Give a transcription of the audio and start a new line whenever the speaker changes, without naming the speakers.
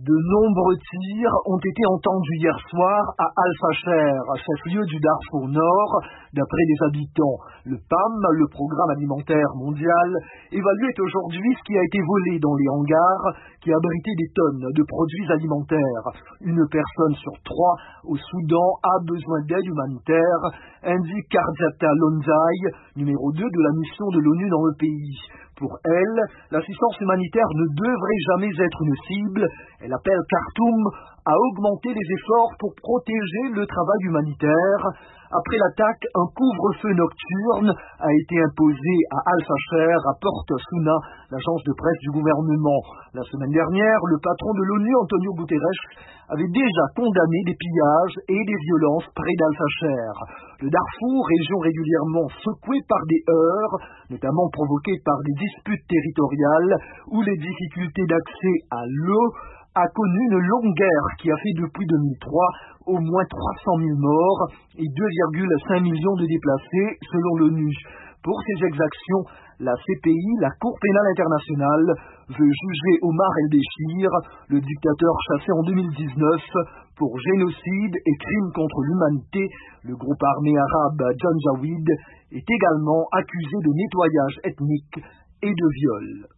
De nombreux tirs ont été entendus hier soir à Al-Fasher, chef-lieu du Darfour Nord. D'après les habitants, le PAM, le Programme alimentaire mondial, évaluait aujourd'hui ce qui a été volé dans les hangars qui abritaient des tonnes de produits alimentaires. Une personne sur 3 au Soudan a besoin d'aide humanitaire, indique Kardiata Lonzai, numéro 2 de la mission de l'ONU dans le pays. Pour elle, l'assistance humanitaire ne devrait jamais être une cible. Elle appelle Khartoum à augmenter les efforts pour protéger le travail humanitaire. Après l'attaque, un couvre-feu nocturne a été imposé à Al-Fasher, rapporte Souna, l'agence de presse du gouvernement. La semaine dernière, le patron de l'ONU, Antonio Guterres, avait déjà condamné des pillages et des violences près d'Al-Fasher. Le Darfour, région régulièrement secouée par des heurts, notamment provoquées par des disputes territoriales ou les difficultés d'accès à l'eau, a connu une longue guerre qui a fait depuis 2003 au moins 300 000 morts et 2,5 millions de déplacés selon l'ONU. Pour ces exactions, la CPI, la Cour pénale internationale, veut juger Omar el-Béchir, le dictateur chassé en 2019, pour génocide et crimes contre l'humanité. Le groupe armé arabe Janjaweed est également accusé de nettoyage ethnique et de viol.